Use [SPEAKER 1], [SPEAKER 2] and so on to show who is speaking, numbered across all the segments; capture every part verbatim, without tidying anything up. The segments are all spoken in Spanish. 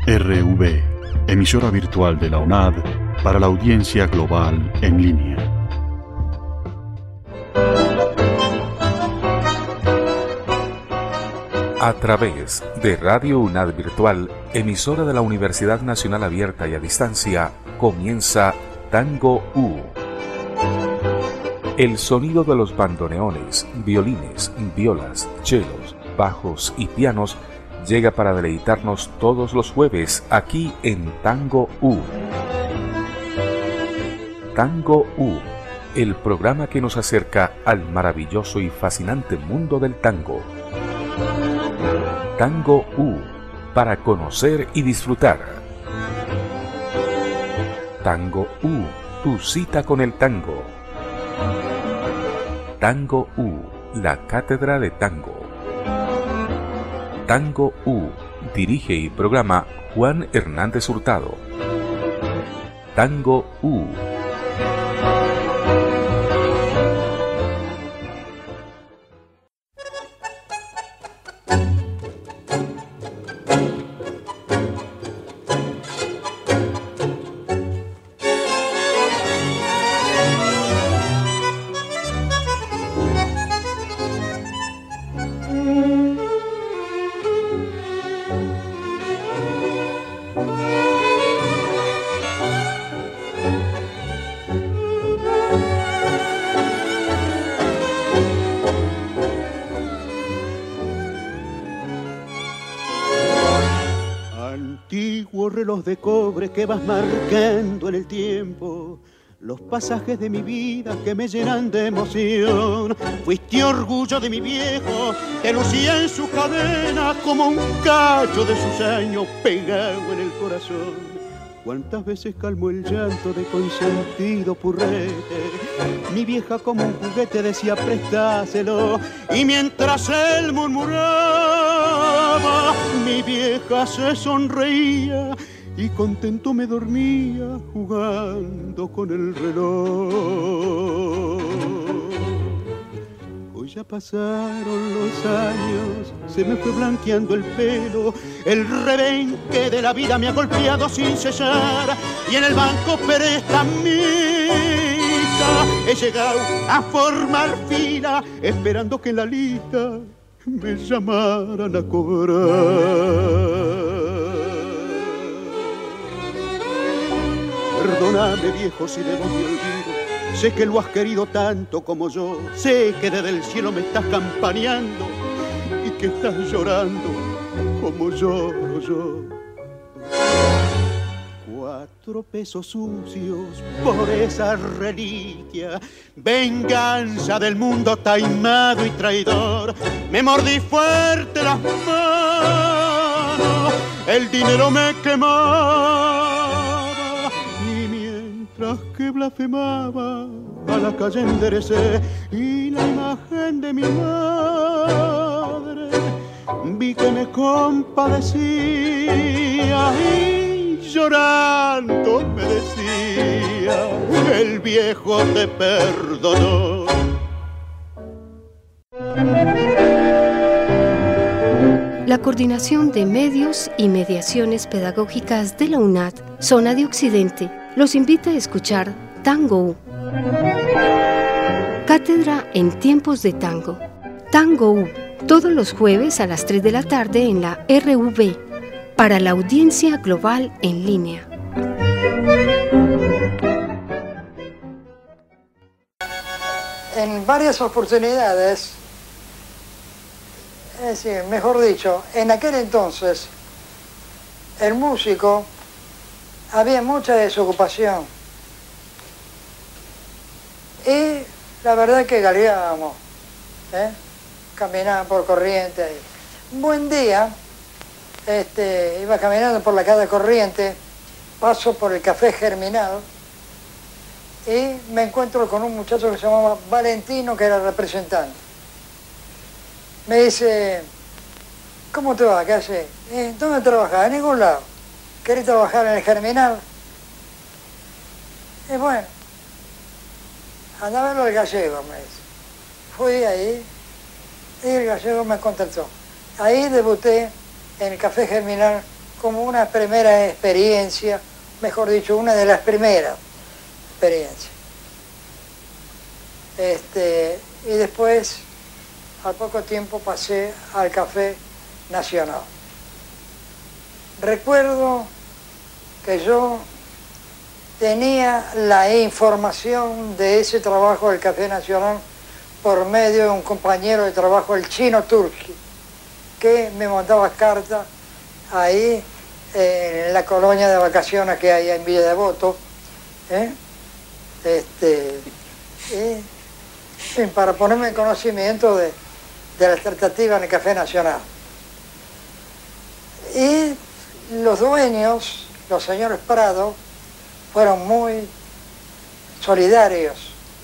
[SPEAKER 1] R V, emisora virtual de la UNAD para la audiencia global en línea.
[SPEAKER 2] A través de Radio UNAD Virtual, emisora de la Universidad Nacional Abierta y a Distancia, comienza Tango U. El sonido de los bandoneones, violines, violas, chelos, bajos y pianos llega para deleitarnos todos los jueves aquí en Tango U. Tango U, el programa que nos acerca al maravilloso y fascinante mundo del tango. Tango U, para conocer y disfrutar. Tango U, tu cita con el tango. Tango U, la cátedra de tango. Tango U, dirige y programa Juan Hernández Hurtado. Tango U.
[SPEAKER 3] De cobre que vas marcando en el tiempo los pasajes de mi vida que me llenan de emoción. Fuiste orgullo de mi viejo, te lucía en su cadena como un cacho de sus años pegado en el corazón. Cuántas veces calmó el llanto de consentido purrete, mi vieja como un juguete decía prestáselo, y mientras él murmuraba mi vieja se sonreía y contento me dormía jugando con el reloj. Hoy ya pasaron los años, se me fue blanqueando el pelo, el rebenque de la vida me ha golpeado sin cesar, y en el banco prestamista he llegado a formar fila, esperando que en la lista me llamaran a cobrar. Perdóname viejo si debo mi olvido, sé que lo has querido tanto como yo, sé que desde el cielo me estás campaneando y que estás llorando como lloro yo. Cuatro pesos sucios por esa reliquia, venganza del mundo taimado y traidor. Me mordí fuerte las manos, el dinero me quemaba, tras que blasfemaba a la calle enderecé y la imagen de mi madre vi que me compadecía y llorando me decía el viejo te perdonó.
[SPEAKER 4] La Coordinación de Medios y Mediaciones Pedagógicas de la UNAD, Zona de Occidente, los invita a escuchar Tango U. Cátedra en tiempos de tango. Tango U, todos los jueves a las tres de la tarde en la R V, para la audiencia global en línea.
[SPEAKER 5] En varias oportunidades, es decir, mejor dicho, en aquel entonces, el músico había mucha desocupación y la verdad que galeábamos, ¿eh? Caminaban por Corrientes. Un buen día, este, iba caminando por la calle Corrientes, paso por el Café Germinal y me encuentro con un muchacho que se llamaba Valentino, que era el representante. Me dice, ¿cómo te va? ¿Qué haces? Eh, ¿Dónde trabajas? En ningún lado. ¿Querés trabajar en el Germinal? Y bueno, anda a verlo al gallego, me dice. Fui ahí y el gallego me contactó. Ahí debuté en el Café Germinal como una primera experiencia, mejor dicho, una de las primeras experiencias. Este, y después, al poco tiempo, pasé al Café Nacional. Recuerdo que yo tenía la información de ese trabajo del Café Nacional por medio de un compañero de trabajo, el Chino Turki, que me mandaba cartas ahí en la colonia de vacaciones que hay en Villa Devoto, ¿eh? este, y, y para ponerme en conocimiento de, de las tratativas en el Café Nacional. Y los dueños, los señores Prado, fueron muy solidarios.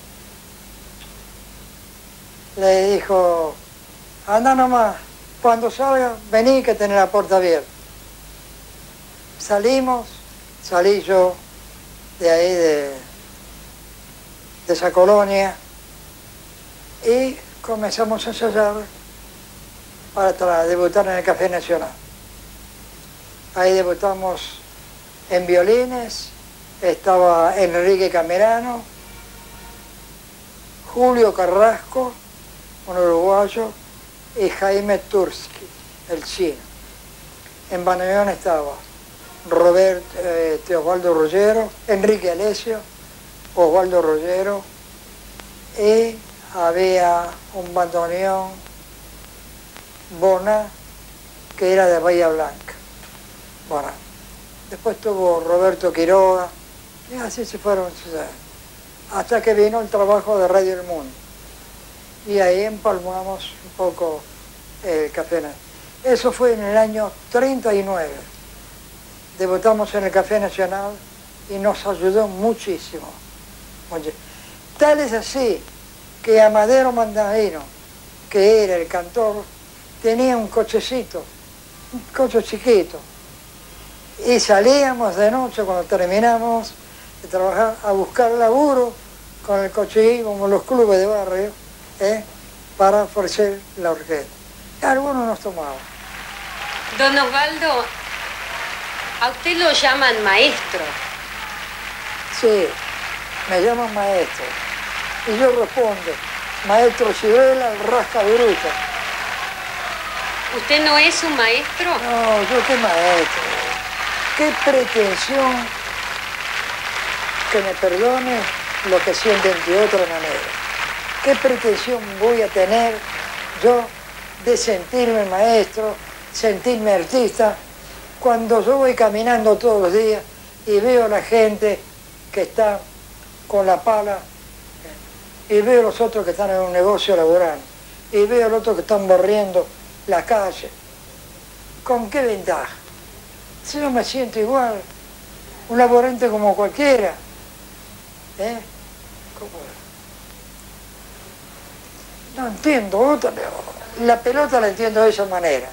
[SPEAKER 5] Le dijo, anda nomás, cuando salga, vení que tenés la puerta abierta. Salimos, salí yo de ahí, de, de esa colonia, y comenzamos a ensayar para debutar en el Café Nacional. Ahí debutamos en violines, estaba Enrique Camerano, Julio Carrasco, un uruguayo, y Jaime Tursky, el chino. En bandoneón estaba Robert, eh, Osvaldo Rollero, Enrique Alesio, Osvaldo Rollero, y había un bandoneón, Bona, que era de Bahía Blanca. Bueno, después tuvo Roberto Quiroga, y así se fueron sucediendo, hasta que vino el trabajo de Radio El Mundo. Y ahí empalmamos un poco el Café Nacional. Eso fue en el año treinta y nueve. Debutamos en el Café Nacional y nos ayudó muchísimo. Tal es así que Amadero Mandarino, que era el cantor, tenía un cochecito, un coche chiquito. Y salíamos de noche, cuando terminamos de trabajar, a buscar laburo con el coche, íbamos los clubes de barrio, ¿eh? para ofrecer la orquesta. Y algunos nos tomaban.
[SPEAKER 4] Don Osvaldo, a usted lo llaman maestro.
[SPEAKER 5] Sí, me llaman maestro. Y yo respondo, maestro Chivela, el rasca bruta.
[SPEAKER 4] ¿Usted no es un maestro?
[SPEAKER 5] No, yo qué maestro. Qué pretensión, que me perdone lo que sienten de otra manera. ¿Qué pretensión voy a tener yo de sentirme maestro, sentirme artista, cuando yo voy caminando todos los días y veo a la gente que está con la pala, y veo a los otros que están en un negocio laborando, y veo a los otros que están barriendo la calle? ¿Con qué ventaja? Si yo me siento igual, un laborante como cualquiera, ¿eh? No entiendo, otra, la pelota la entiendo de esa manera.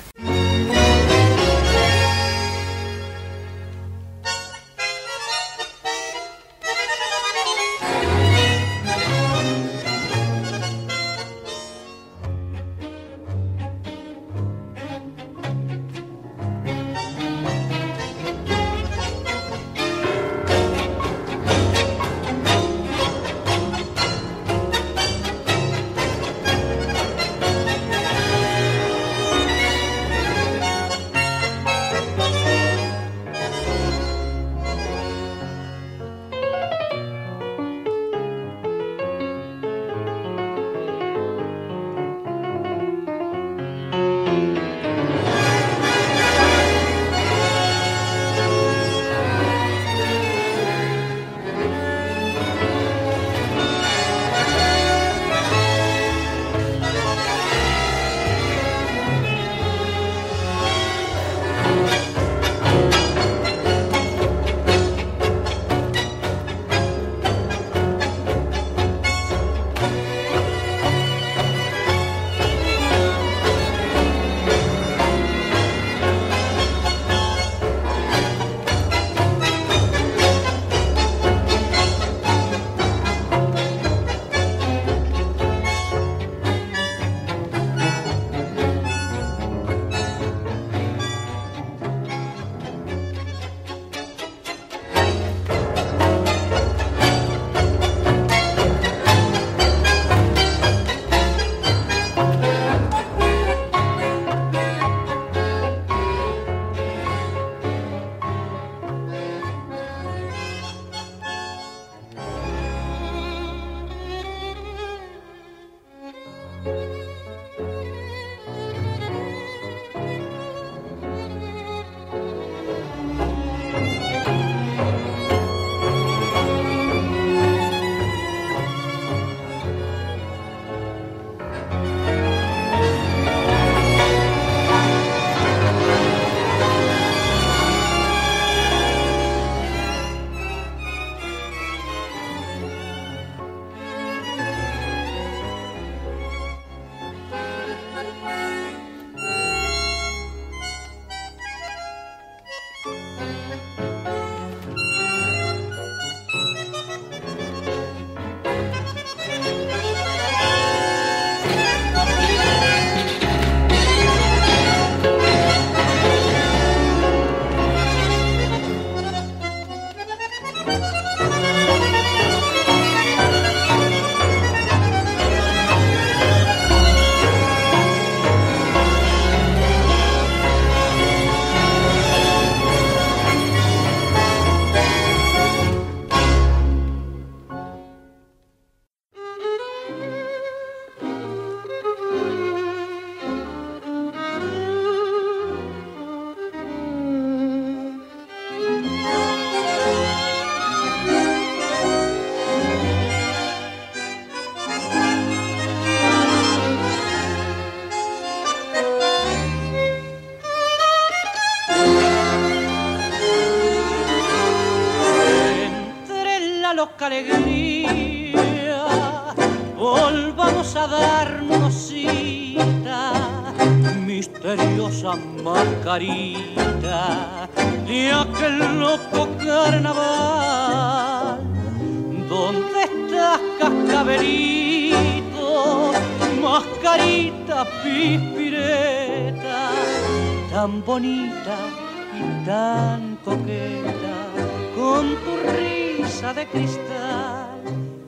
[SPEAKER 6] alegría, volvamos a darnos cita, misteriosa mascarita de aquel loco carnaval. ¿Dónde estás, cascabelito? Mascarita pispireta, tan bonita y tan coqueta, con tu risa de cristal.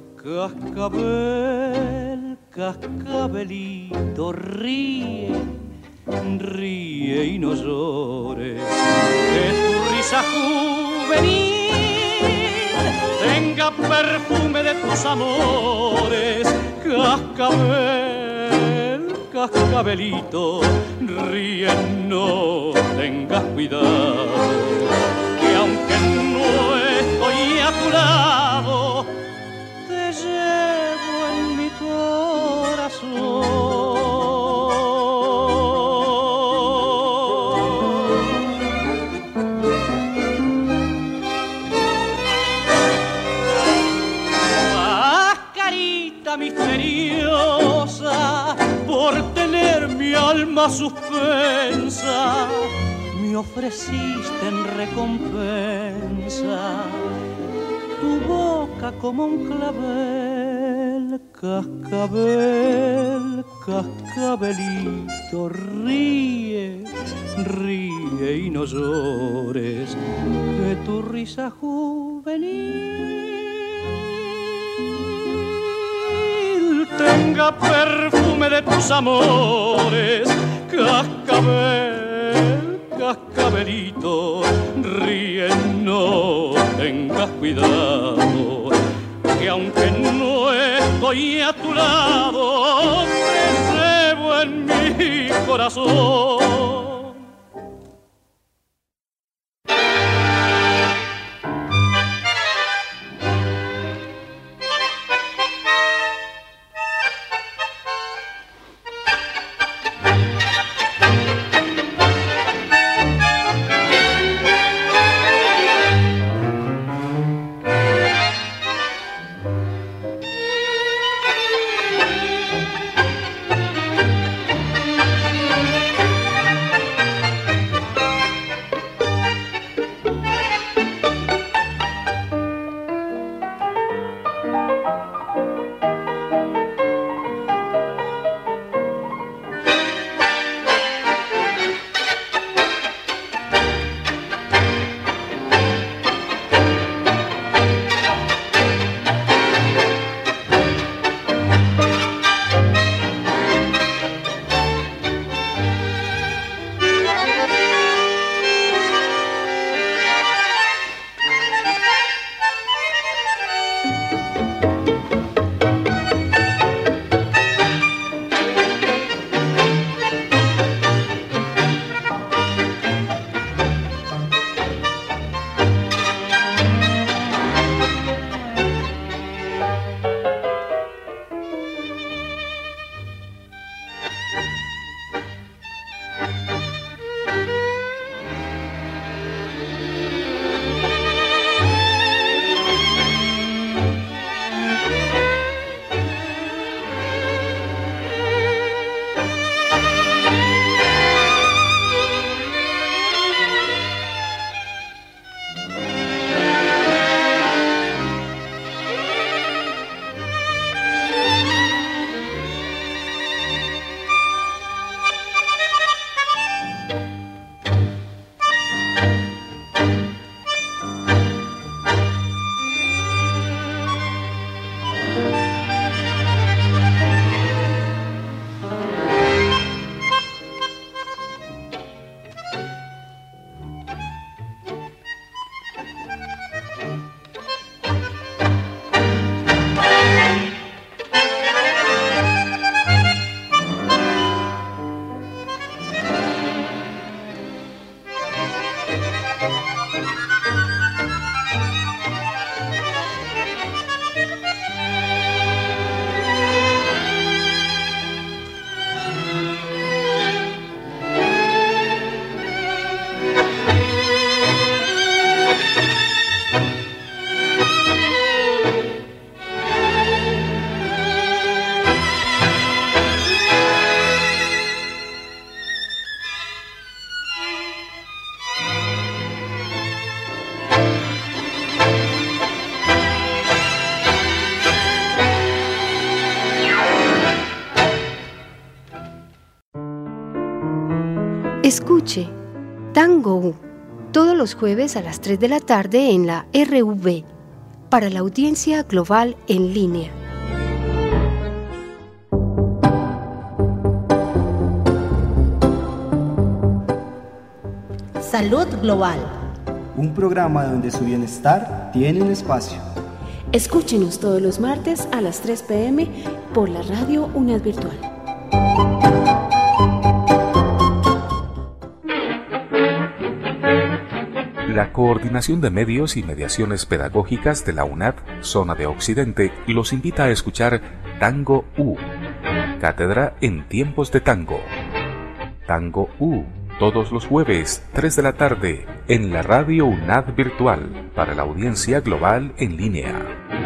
[SPEAKER 6] Cascabel, cascabelito, ríe, ríe y no llores, que tu risa juvenil tenga perfume de tus amores. Cascabel, cascabelito, ríe, no tengas cuidado, que aunque no estoy a tu lado, te llevo en mi corazón. Mascarita misteriosa, por tener mi alma suspensa, me ofreciste en recompensa tu boca como un clavel. Cascabel, cascabelito, ríe, ríe y no llores, que tu risa juvenil tenga perfume de tus amores. Cascabel, cascabelito, ríe, no tengas cuidado, que aunque no estoy a tu lado, te llevo en mi corazón.
[SPEAKER 4] Escuche Tango U todos los jueves a las tres de la tarde en la R U V para la audiencia global en línea.
[SPEAKER 7] Salud Global.
[SPEAKER 8] Un programa donde su bienestar tiene un espacio.
[SPEAKER 9] Escúchenos todos los martes a las tres pe eme por la radio UNAD Virtual.
[SPEAKER 2] La Coordinación de Medios y Mediaciones Pedagógicas de la UNAD, Zona de Occidente, los invita a escuchar Tango U, Cátedra en Tiempos de Tango. Tango U, todos los jueves, tres de la tarde, en la radio UNAD Virtual, para la audiencia global en línea.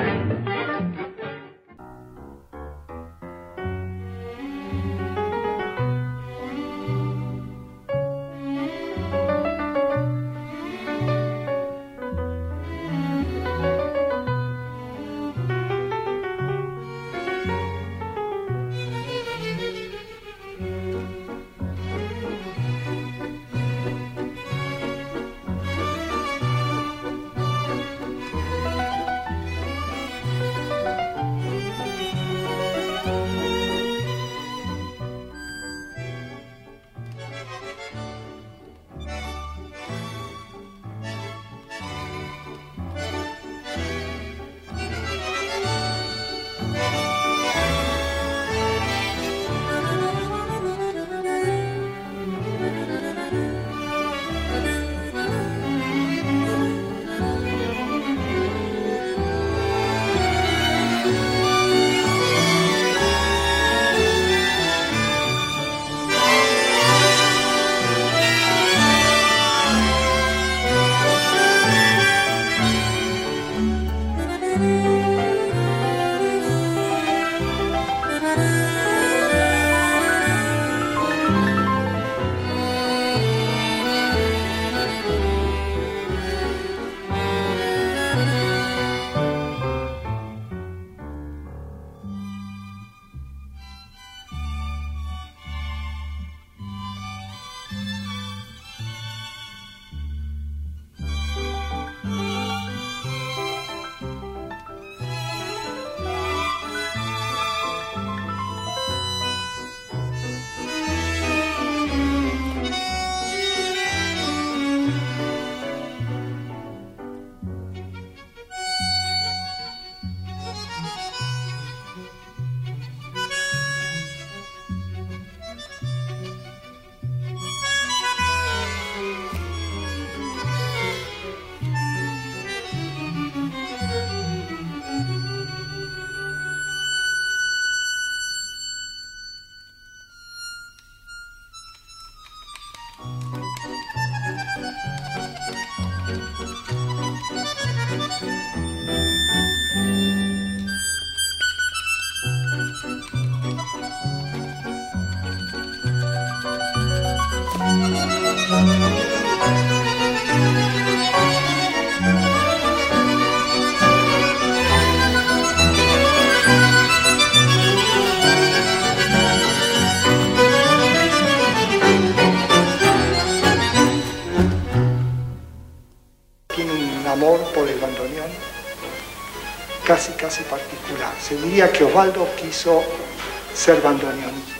[SPEAKER 10] Casi, casi particular. Se diría que Osvaldo quiso ser bandoneonista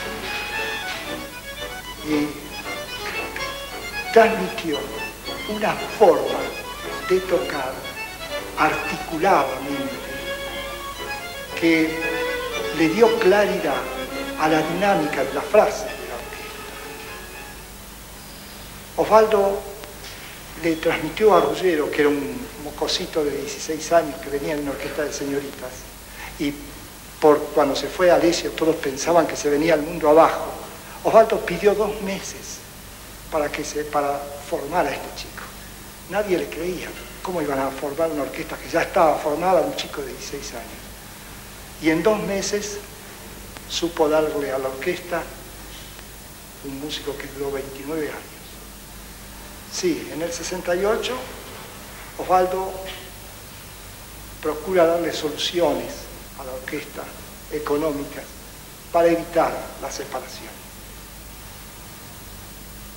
[SPEAKER 10] y transmitió una forma de tocar articuladamente que le dio claridad a la dinámica de las frases de la orquesta. Osvaldo le transmitió a Ruggiero, que era un mocosito de dieciséis años que venía en una orquesta de señoritas, y por cuando se fue a Alessio todos pensaban que se venía al mundo abajo. Osvaldo pidió dos meses para, que se, para formar a este chico. Nadie le creía. ¿Cómo iban a formar una orquesta que ya estaba formada, un chico de dieciséis años? Y en dos meses supo darle a la orquesta un músico que duró veintinueve años. Sí, en el sesenta y ocho Osvaldo procura darle soluciones a la orquesta económicas para evitar la separación.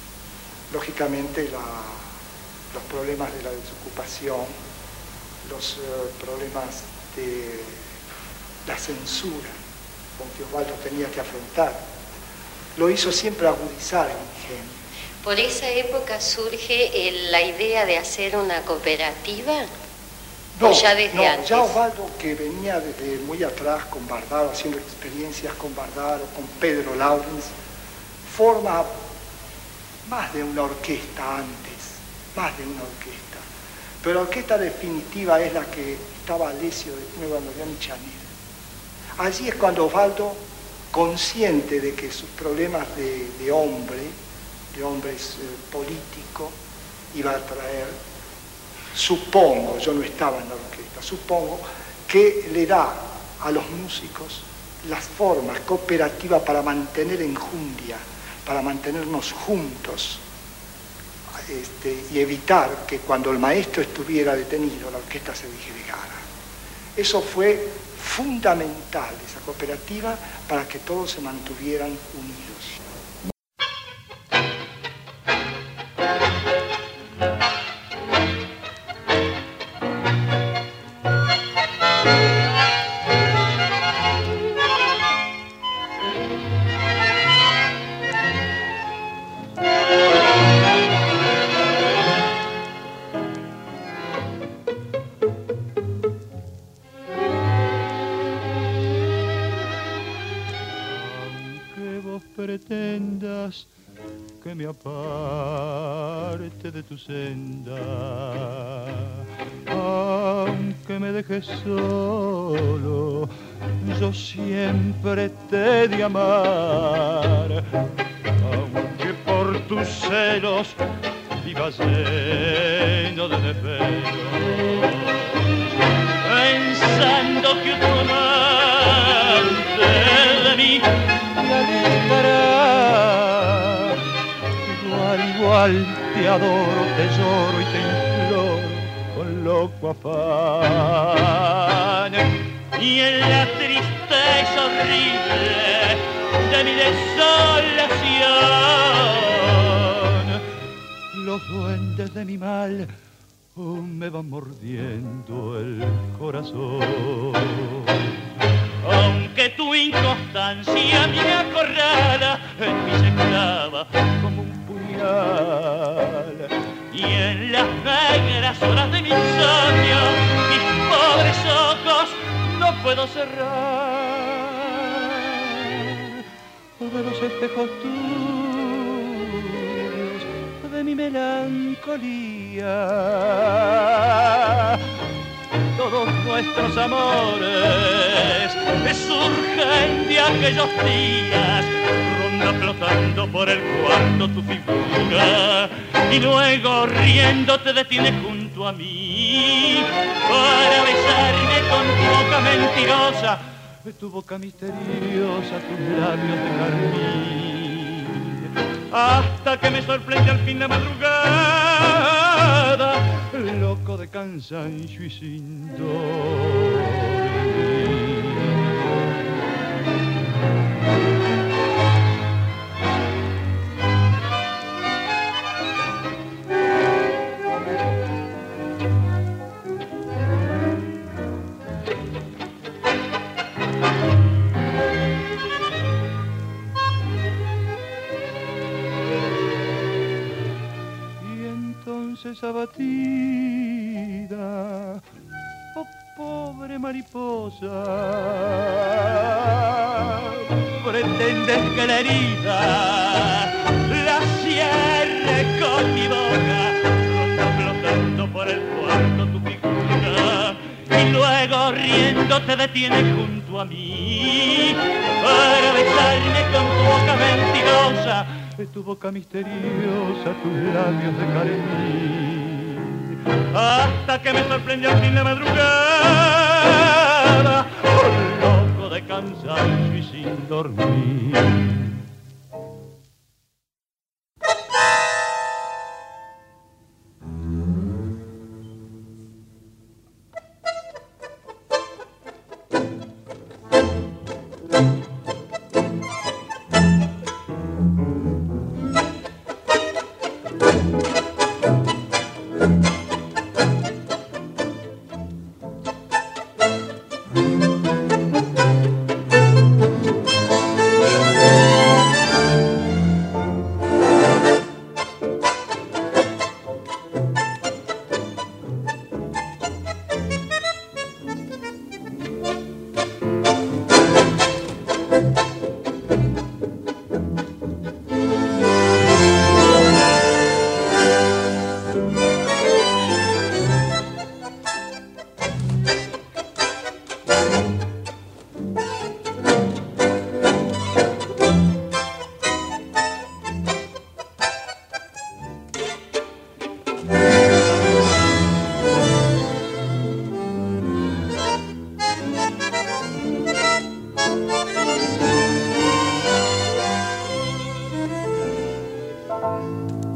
[SPEAKER 10] lógicamente la, los problemas de la desocupación, los uh, problemas de la censura con que Osvaldo tenía que afrontar, lo hizo siempre agudizar el ingenio.
[SPEAKER 4] ¿Por esa época surge el, la idea de hacer una cooperativa?
[SPEAKER 10] No,
[SPEAKER 4] ¿O ya desde
[SPEAKER 10] no,
[SPEAKER 4] antes?
[SPEAKER 10] Ya Osvaldo, que venía desde muy atrás con Bardaro, haciendo experiencias con Bardaro, con Pedro Laurens, forma más de una orquesta antes, más de una orquesta. Pero la orquesta definitiva es la que estaba Alessio de Nueva Norián y Chanel. Allí es cuando Osvaldo, consciente de que sus problemas de, de hombre, de hombres eh, político, iba a traer, supongo, yo no estaba en la orquesta, supongo que le da a los músicos las formas cooperativas para mantener enjundia, para mantenernos juntos, este, y evitar que cuando el maestro estuviera detenido la orquesta se disgregara. Eso fue fundamental, esa cooperativa, para que todos se mantuvieran unidos.
[SPEAKER 6] Pretendas que me aparte de tu senda, aunque me dejes solo, yo siempre te he de amar, aunque por tus celos vivas lleno de defectos, pensando que otro amante de mí me alejará. Igual, igual te adoro, te lloro y te imploro con loco afán. Y en la tristeza horrible de mi desolación, los duendes de mi mal oh, me van mordiendo el corazón. Aunque tu inconstancia me acorrala, en mí se clava como un puñal. Y en las negras horas de mi insomnio, mis pobres ojos no puedo cerrar. De los espejos tuyos, de mi melancolía, todos nuestros amores surgen de aquellos días, ronda flotando por el cuarto tu figura, y luego riendo te detienes junto a mí para besarme con tu boca mentirosa, tu boca misteriosa, tus labios de carmín, hasta que me sorprende al fin la madrugada, loco de cansancio y sin dormir. Abatida, oh pobre mariposa, pretendes que la herida la cierre con mi boca, ronda flotando por el cuarto tu figura, y luego riendo te detienes junto a mí para besarme con tu boca mentirosa, tu boca misteriosa, tus labios de carmín, hasta que me sorprendió al fin la madrugada, un loco de cansancio y sin dormir.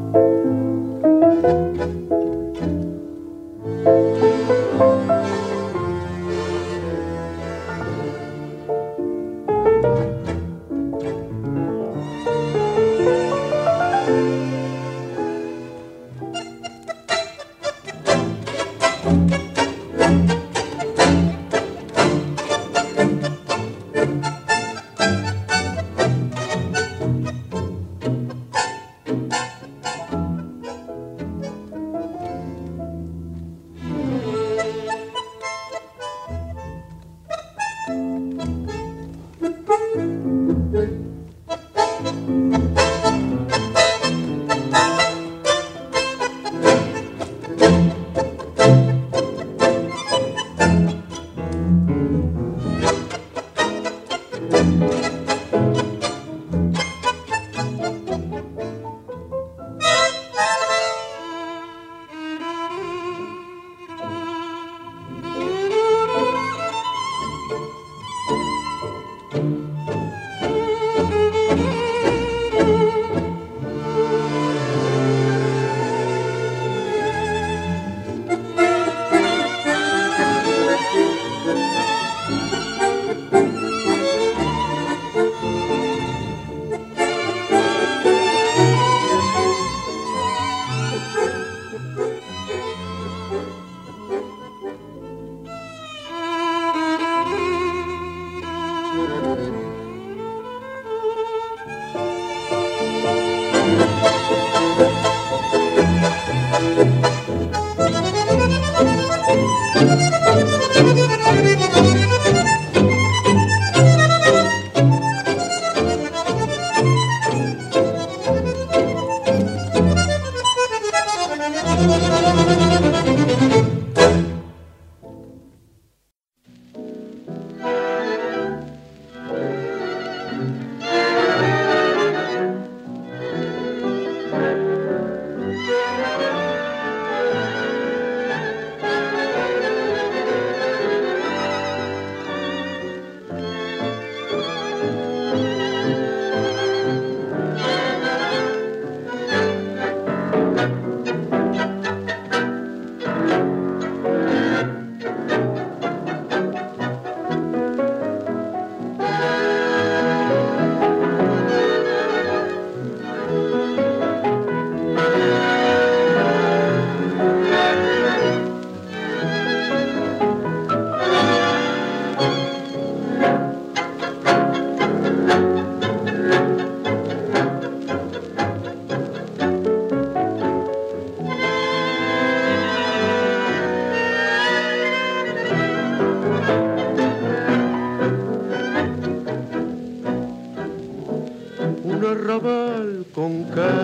[SPEAKER 3] arrabal con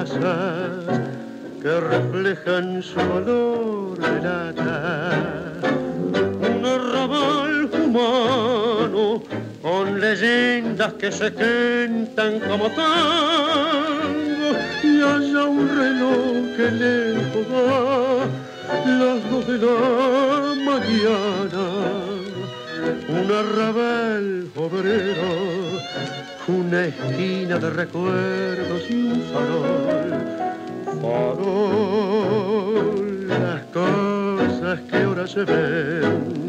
[SPEAKER 3] casas que reflejan su olor de lata, un arrabal humano con leyendas que se cantan como tango, y haya un reloj que lejos da las dos de la mañana, un arrabal obrero, una esquina de recuerdos y un farol, farol, las cosas que ahora se ven,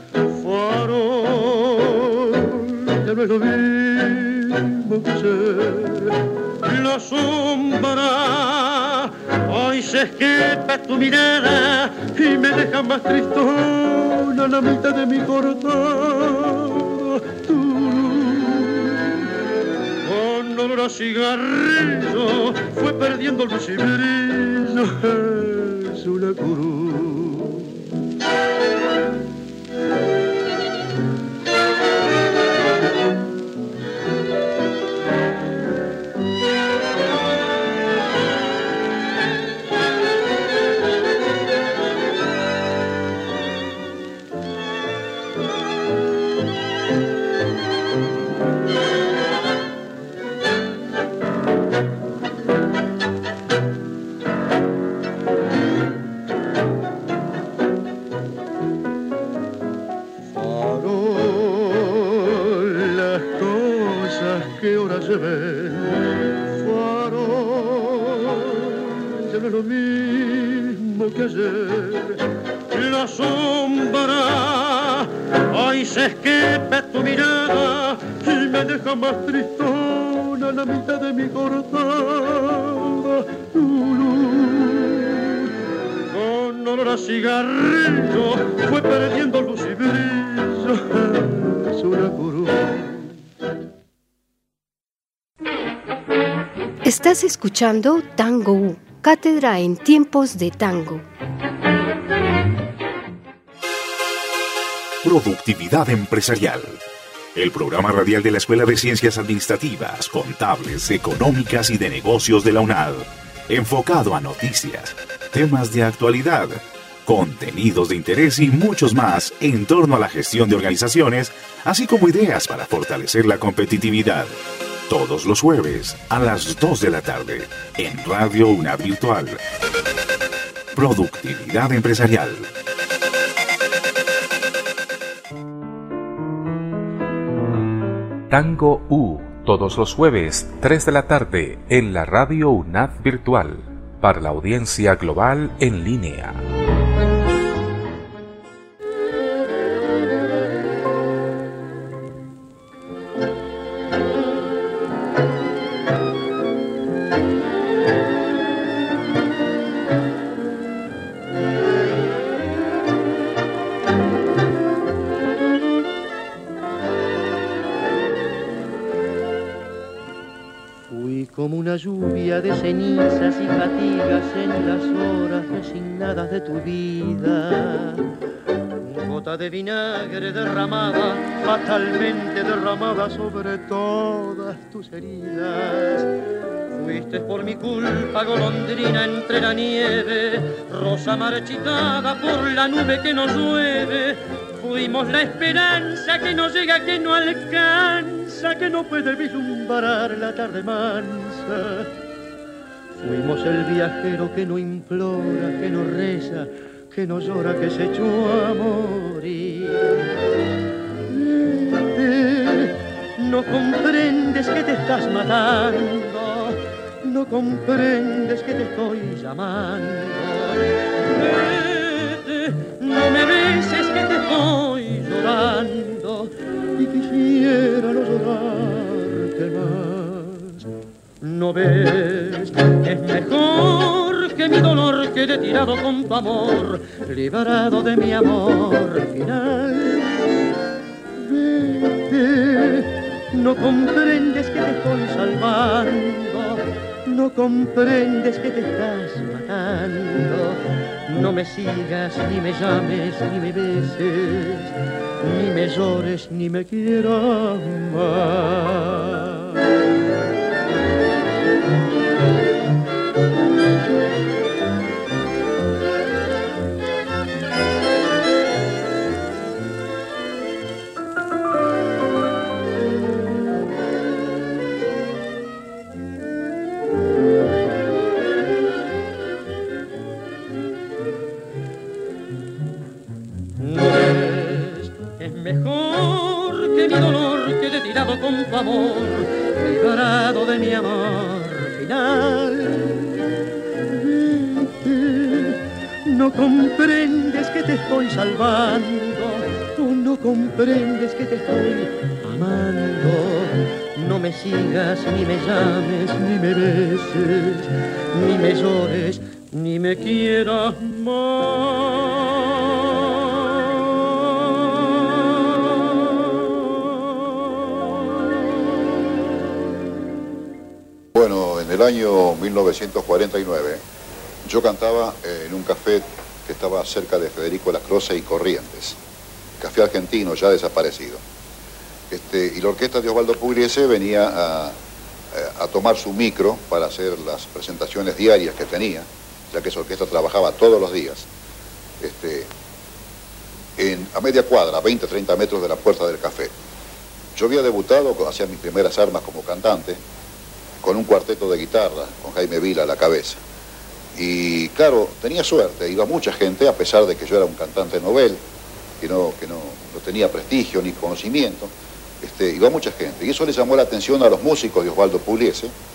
[SPEAKER 3] farol, ya no es lo mismo que ser, la sombra, hoy se escapa tu mirada y me deja más tristona la mitad de mi cortada, olor a cigarrillo fue perdiendo el luz y brillo, es una cruz. ya no es lo mismo que ayer. La sombra hoy se esquepe tu mirada y me deja más tristona la mitad de mi cortada. Con olor a cigarrillo fue perdiendo luz y brillo. Es una curva.
[SPEAKER 4] Estás escuchando Tango U, cátedra en tiempos de tango.
[SPEAKER 2] Productividad empresarial. El programa radial de la Escuela de Ciencias Administrativas, Contables, Económicas y de Negocios de la UNAD. Enfocado a noticias, temas de actualidad, contenidos de interés y muchos más en torno a la gestión de organizaciones, así como ideas para fortalecer la competitividad. Todos los jueves a las dos de la tarde en Radio UNAD Virtual. Productividad empresarial. Tango U, todos los jueves, tres de la tarde en la Radio UNAD Virtual, para la audiencia global en línea.
[SPEAKER 7] Lluvia de cenizas y fatigas en las horas resignadas de tu vida. Gota de vinagre derramada, fatalmente derramada sobre todas tus heridas. Fuiste por mi culpa golondrina entre la nieve, rosa marchitada por la nube que nos llueve. Fuimos la esperanza que no llega, que no alcanza, que no puede vislumbrar la tarde mansa. Fuimos el viajero que no implora, que no reza, que no llora, que se echó a morir. Vete, no comprendes que te estás matando, no comprendes que te estoy llamando. Vete, no me beses que te estoy llorando y quisiera no llorarte más. No ves, es mejor que mi dolor quede tirado con tu amor, librado de mi amor final. Vete, no comprendes que te estoy salvando, no comprendes que te estás matando. No me sigas, ni me llames, ni me beses, ni me llores, ni me quieras más. Con tu amor, librado de mi amor final. Vete, no comprendes que te estoy salvando, tú no comprendes que te estoy amando. No me sigas, ni me llames, ni me beses, ni me llores, ni me quieras más.
[SPEAKER 11] Bueno, en el año mil novecientos cuarenta y nueve yo cantaba en un café que estaba cerca de Federico Lacroze y Corrientes, café argentino ya desaparecido. Este, y la orquesta de Osvaldo Pugliese venía a, a tomar su micro para hacer las presentaciones diarias que tenía, ya que esa orquesta trabajaba todos los días, este, en, a media cuadra, a veinte a treinta metros de la puerta del café. Yo había debutado, hacía mis primeras armas como cantante, con un cuarteto de guitarra, con Jaime Vila a la cabeza. Y claro, tenía suerte, iba mucha gente, a pesar de que yo era un cantante novel, que no, que no, no tenía prestigio ni conocimiento, este, iba mucha gente. Y eso le llamó la atención a los músicos de Osvaldo Pugliese,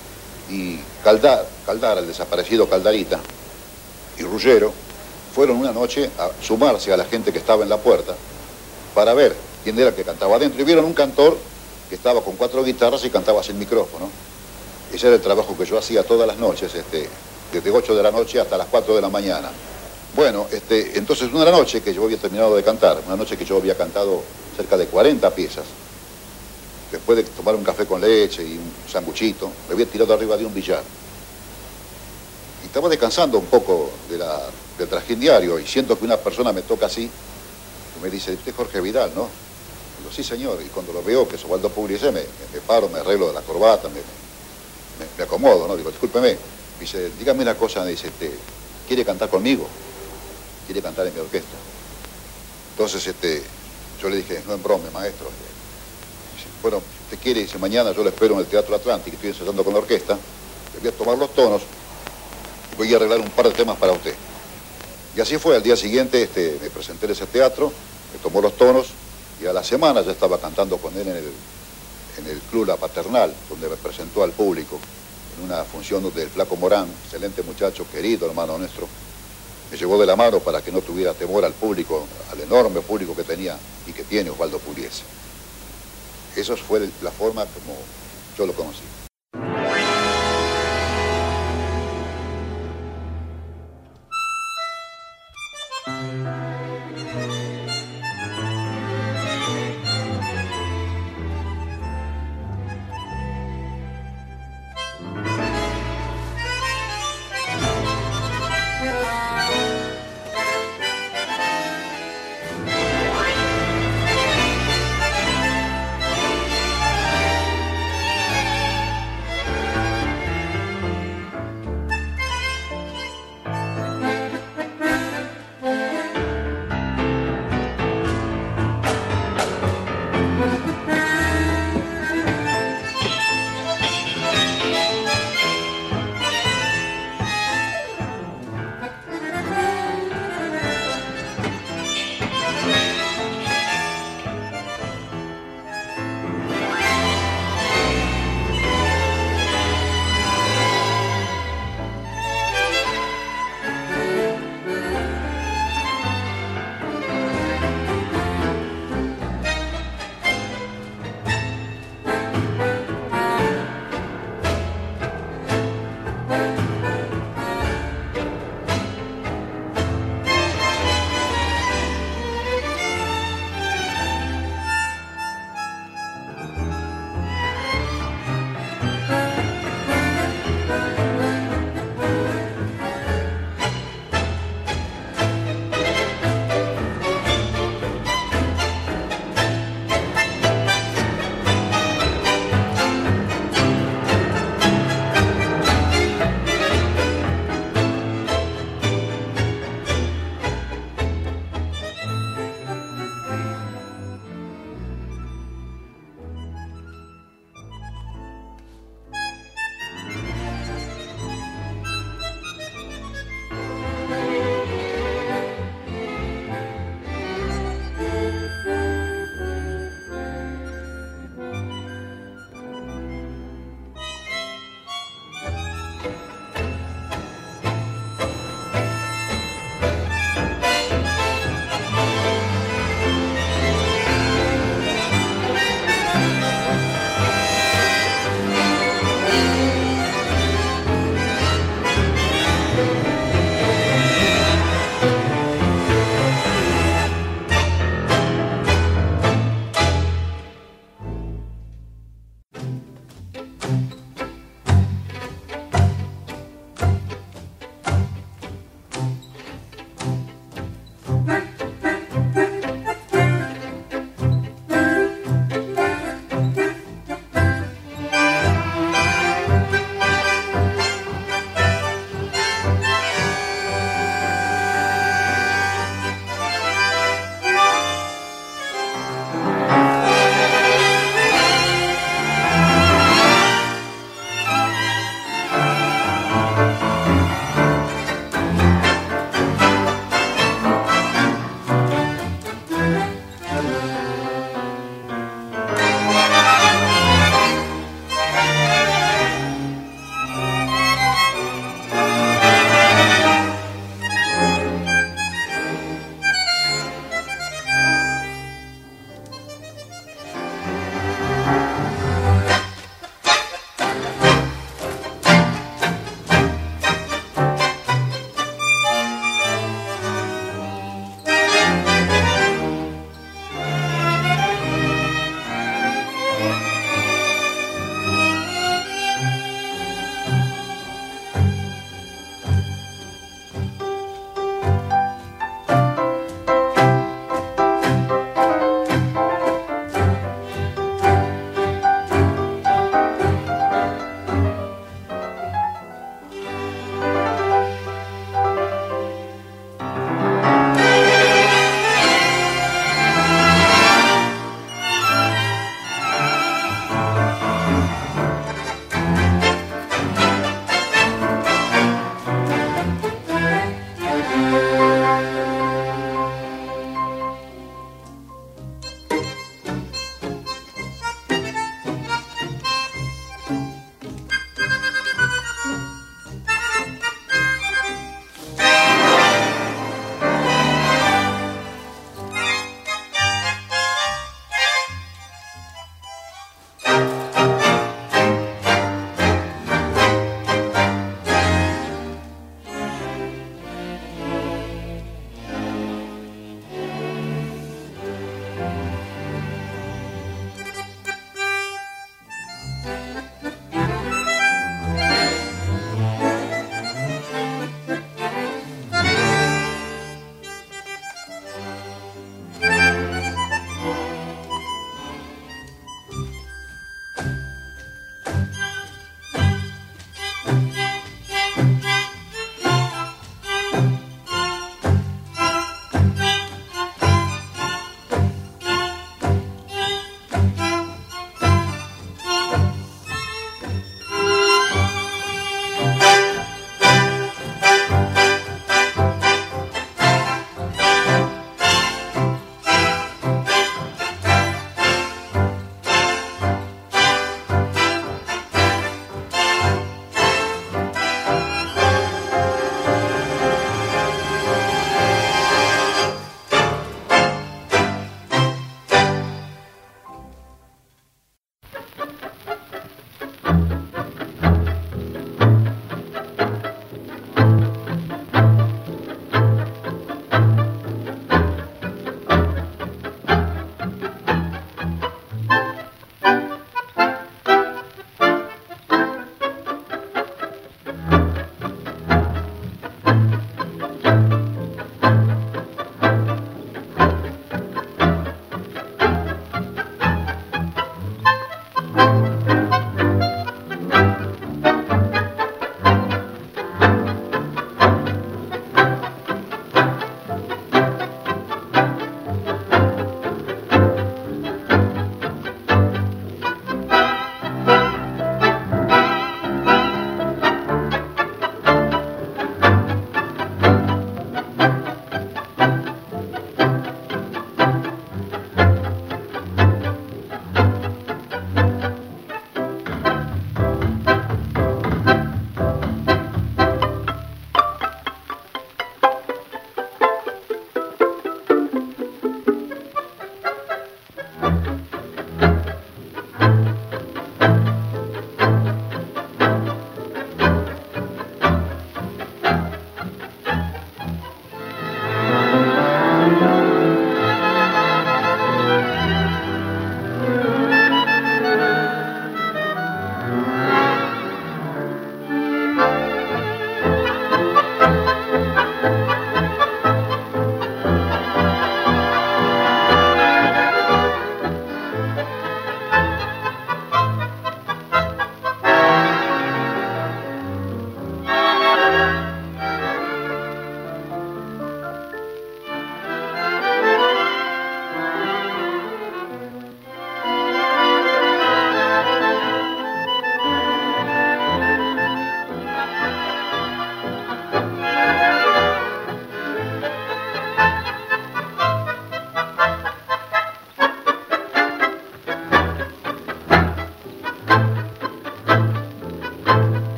[SPEAKER 11] y Caldar, Caldara, el desaparecido Caldarita, y Ruggero, fueron una noche a sumarse a la gente que estaba en la puerta para ver quién era el que cantaba adentro. Y vieron un cantor que estaba con cuatro guitarras y cantaba sin micrófono. Ese era el trabajo que yo hacía todas las noches, este, desde ocho de la noche hasta las cuatro de la mañana. Bueno, este, entonces una noche que yo había terminado de cantar, una noche que yo había cantado cerca de cuarenta piezas, después de tomar un café con leche y un sanguchito, me había tirado arriba de un billar. Y estaba descansando un poco de la, del trajín diario y siento que una persona me toca así y me dice, usted es Jorge Vidal, ¿no? Digo, sí, señor. Y cuando lo veo, que es Osvaldo Pugliese, me, me paro, me arreglo de la corbata, me, me, me acomodo, ¿no? Digo, discúlpeme. Dice, dígame una cosa, me dice, este, ¿quiere cantar conmigo? ¿Quiere cantar en mi orquesta? Entonces, este, yo le dije, no en broma, maestro. Dice, bueno, si usted quiere, dice, mañana yo lo espero en el Teatro Atlántico, estoy ensayando con la orquesta, le voy a tomar los tonos y voy a arreglar un par de temas para usted. Y así fue, al día siguiente este, me presenté en ese teatro, me tomó los tonos y a la semana ya estaba cantando con él en el, en el Club La Paternal, donde me presentó al público, en una función donde el Flaco Morán, excelente muchacho, querido hermano nuestro, me llevó de la mano para que no tuviera temor al público, al enorme público que tenía y que tiene Osvaldo Pugliese. Esa fue la forma como yo lo conocí.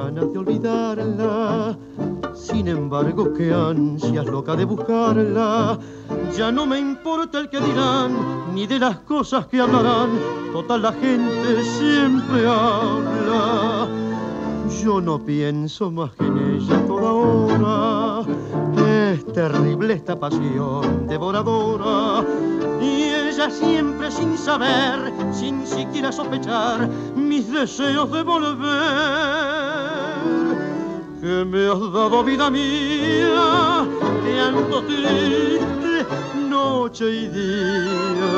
[SPEAKER 7] ganas de olvidarla. Sin embargo, qué ansias loca de buscarla. Ya no me importa el que dirán, ni de las cosas que hablarán. Total, la gente siempre habla. Yo no pienso más que en ella toda hora. Es terrible esta pasión devoradora. Y ella siempre sin saber, sin siquiera sospechar, mis deseos de volver. Que me has dado vida mía, que ando triste noche y día,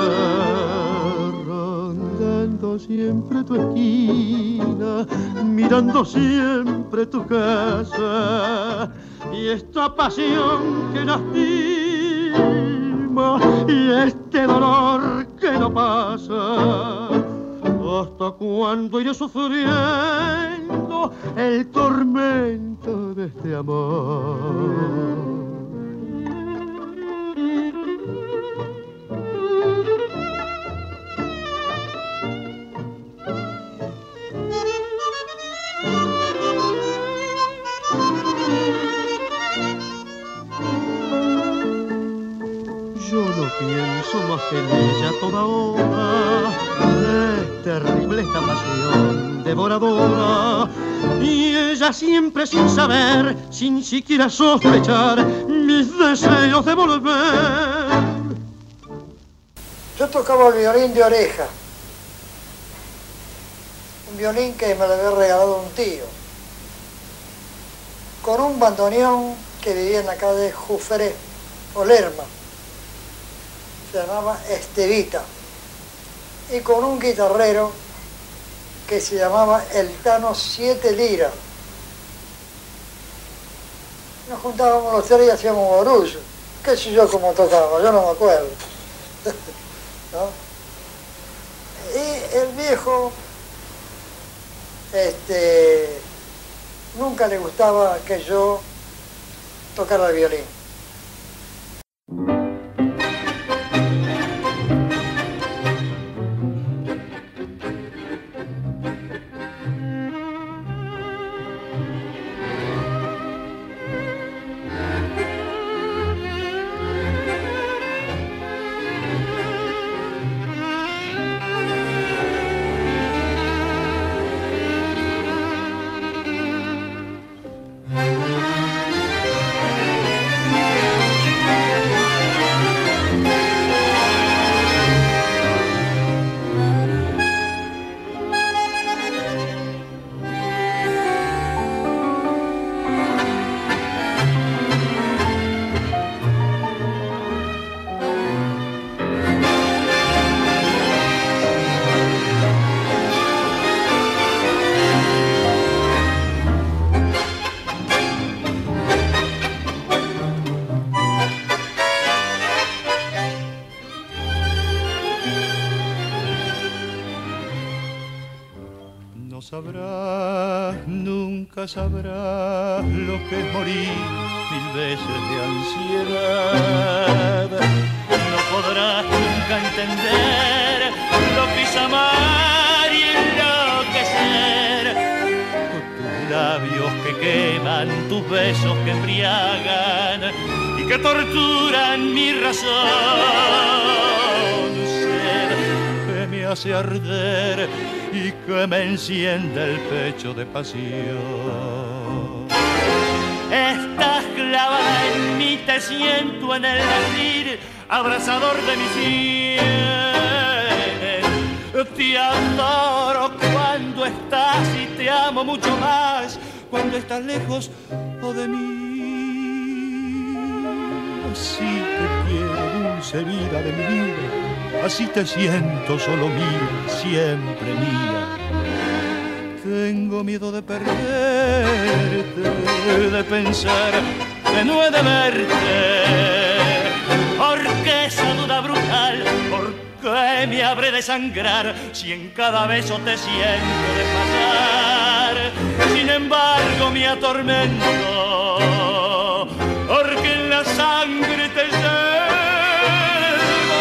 [SPEAKER 7] rondando siempre tu esquina, mirando siempre tu casa, y esta pasión que lastima, y este dolor que no pasa. ¿Hasta cuándo iré sufriendo el tormento de este amor? Yo no pienso más que en ella toda hora. Es terrible esta pasión devoradora. Y ella siempre sin saber, sin siquiera sospechar, mis deseos de volver.
[SPEAKER 5] Yo tocaba el violín de oreja. Un violín que me lo había regalado un tío. Con un bandoneón que vivía en la calle Juferé, o Lerma. Se llamaba Estevita, y con un guitarrero que se llamaba El Tano Siete Lira. Nos juntábamos los tres y hacíamos orgullo. Qué sé yo cómo tocaba, yo no me acuerdo. ¿No? Y el viejo este, nunca le gustaba que yo tocara el violín.
[SPEAKER 6] Sabrás, nunca sabrás lo que es morir mil veces de ansiedad. No podrás nunca entender lo que es amar y enloquecer. Tus labios que queman, tus besos que embriagan y que torturan mi razón. Sed que me hace arder y que me enciende el pecho de pasión. Estás clavada en mí, te siento en el latir abrazador de mi sien. Te adoro cuando estás y te amo mucho más cuando estás lejos o de mí. Así te quiero, dulce vida de mi vida. Así te siento solo mía, siempre mía. Tengo miedo de perderte, de pensar que no he de verte. Porque esa duda brutal, ¿por qué me habré de sangrar si en cada beso te siento de pasar? Sin embargo me atormento, porque en la sangre te llevo.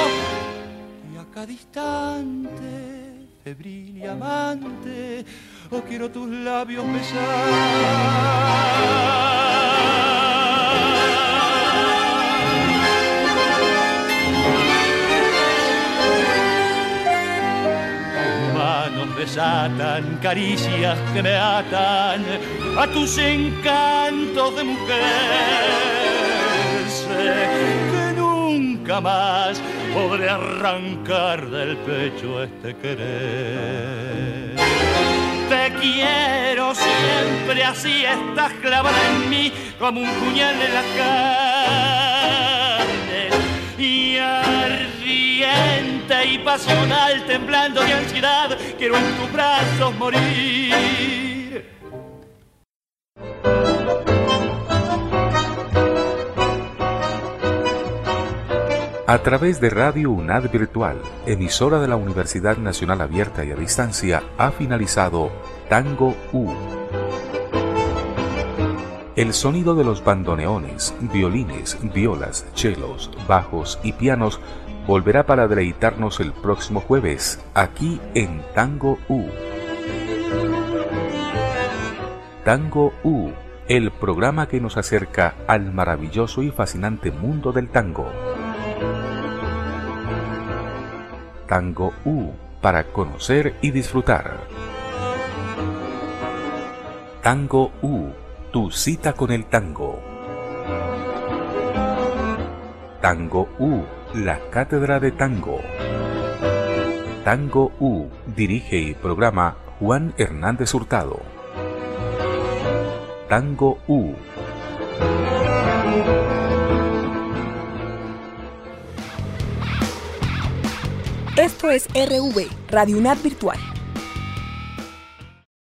[SPEAKER 6] Distante, febril y amante, o quiero tus labios besar. Tus manos desatan caricias que me atan a tus encantos de mujer. Sé que nunca más podré arrancar del pecho este querer. Te quiero siempre así, estás clavada en mí como un puñal en la carne. Y ardiente y pasional, temblando de ansiedad, quiero en tus brazos morir.
[SPEAKER 2] A través de Radio UNAD Virtual, emisora de la Universidad Nacional Abierta y a Distancia, ha finalizado Tango U. El sonido de los bandoneones, violines, violas, chelos, bajos y pianos volverá para deleitarnos el próximo jueves, aquí en Tango U. Tango U, el programa que nos acerca al maravilloso y fascinante mundo del tango. Tango U, para conocer y disfrutar. Tango U, tu cita con el tango. Tango U, la cátedra de tango. Tango U, dirige y programa Juan Hernández Hurtado. Tango U.
[SPEAKER 12] Esto es R V, Radio UNAD Virtual.